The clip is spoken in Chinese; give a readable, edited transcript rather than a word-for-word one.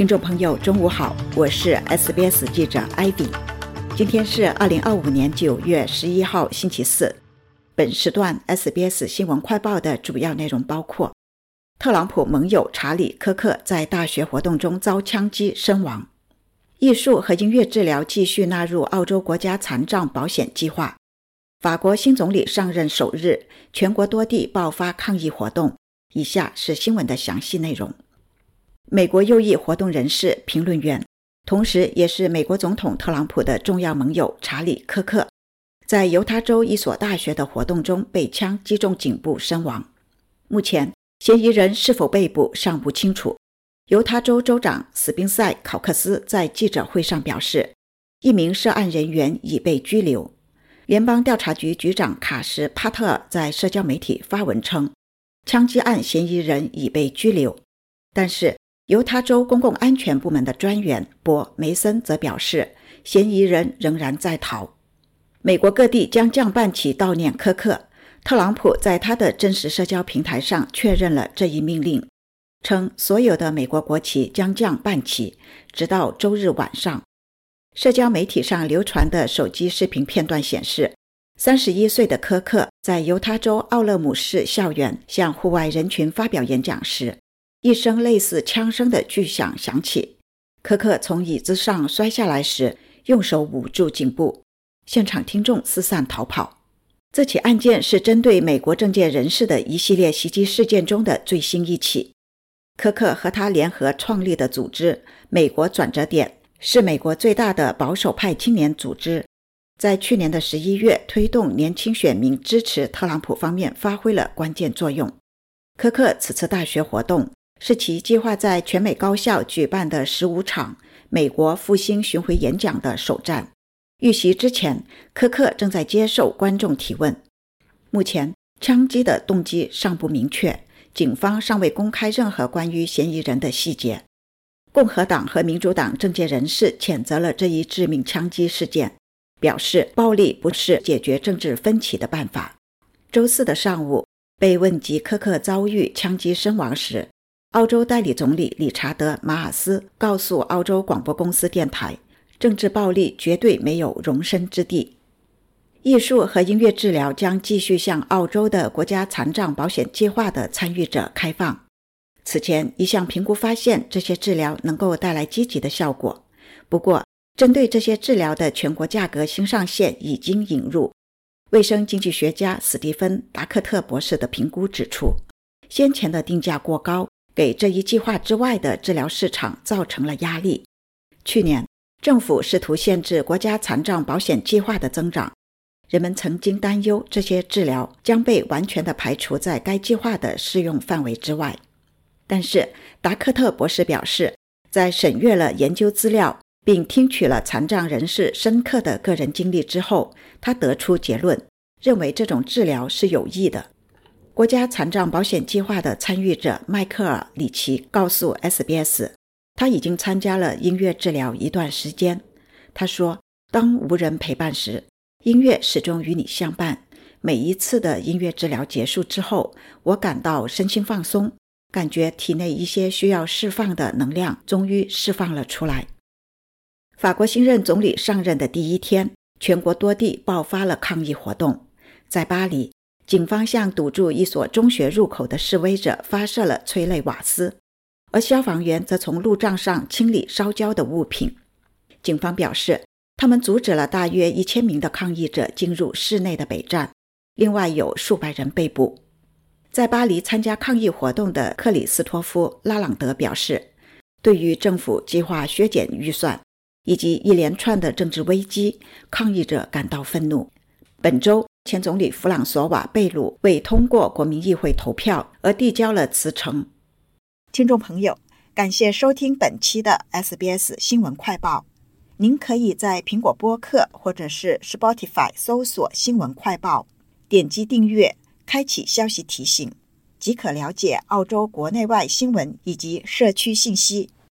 听众朋友中午好，我是 SBS 记者 Ivy。 今天是2025年9月11号星期四。本时段 SBS 新闻快报的主要内容包括：特朗普盟友查理·科克在大学活动中遭枪击身亡；艺术和音乐治疗继续纳入澳洲国家残障保险计划；法国新总理上任首日，全国多地爆发抗议活动。以下是新闻的详细内容。美国右翼活动人士、评论员，同时也是美国总统特朗普的重要盟友查理·科克，在犹他州一所大学的活动中被枪击中颈部身亡。目前，嫌疑人是否被捕尚不清楚。犹他州州长史宾塞·考克斯在记者会上表示，一名涉案人员已被拘留。联邦调查局局长卡什·帕特尔在社交媒体发文称，枪击案嫌疑人已被拘留，但是犹他州公共安全部门的专员博·梅森则表示，嫌疑人仍然在逃。美国各地将降半旗悼念科克，特朗普在他的真实社交平台上确认了这一命令，称所有的美国国旗将降半旗，直到周日晚上。社交媒体上流传的手机视频片段显示，31岁的科克在犹他州奥勒姆市校园向户外人群发表演讲时，一声类似枪声的巨响响起。科克从椅子上摔下来时，用手捂住颈部，现场听众四散逃跑。这起案件是针对美国政界人士的一系列袭击事件中的最新一起。科克和他联合创立的组织美国转折点是美国最大的保守派青年组织，在去年的11月推动年轻选民支持特朗普方面发挥了关键作用。科克此次大学活动是其计划在全美高校举办的15场美国复兴巡回演讲的首站。遇袭之前，科克正在接受观众提问。目前，枪击的动机尚不明确，警方尚未公开任何关于嫌疑人的细节。共和党和民主党政界人士谴责了这一致命枪击事件，表示暴力不是解决政治分歧的办法。周四的上午，被问及科克遭遇枪击身亡时，澳洲代理总理理查德·马尔斯告诉澳洲广播公司电台，政治暴力绝对没有容身之地。艺术和音乐治疗将继续向澳洲的国家残障保险计划的参与者开放。此前一项评估发现，这些治疗能够带来积极的效果。不过，针对这些治疗的全国价格新上限已经引入。卫生经济学家史蒂芬·达克特博士的评估指出，先前的定价过高，给这一计划之外的治疗市场造成了压力。去年，政府试图限制国家残障保险计划的增长，人们曾经担忧这些治疗将被完全地排除在该计划的适用范围之外。但是，达克特博士表示，在审阅了研究资料并听取了残障人士深刻的个人经历之后，他得出结论，认为这种治疗是有益的。国家残障保险计划的参与者迈克尔·里奇告诉 SBS， 他已经参加了音乐治疗一段时间。他说，当无人陪伴时，音乐始终与你相伴。每一次的音乐治疗结束之后，我感到身心放松，感觉体内一些需要释放的能量终于释放了出来。法国新任总理上任的第一天，全国多地爆发了抗议活动。在巴黎，警方向堵住一所中学入口的示威者发射了催泪瓦斯，而消防员则从路障上清理烧焦的物品。警方表示，他们阻止了大约1000名的抗议者进入市内的北站，另外有数百人被捕。在巴黎参加抗议活动的克里斯托夫·拉朗德表示，对于政府计划削减预算以及一连串的政治危机，抗议者感到愤怒。本周，前总理弗朗索瓦·贝鲁为通过国民议会投票而递交了辞呈。听众朋友，感谢收听本期的 SBS 新闻快报。您可以在苹果播客或者是 Spotify 搜索新闻快报，点击订阅，开启消息提醒，即可了解澳洲国内外新闻以及社区信息。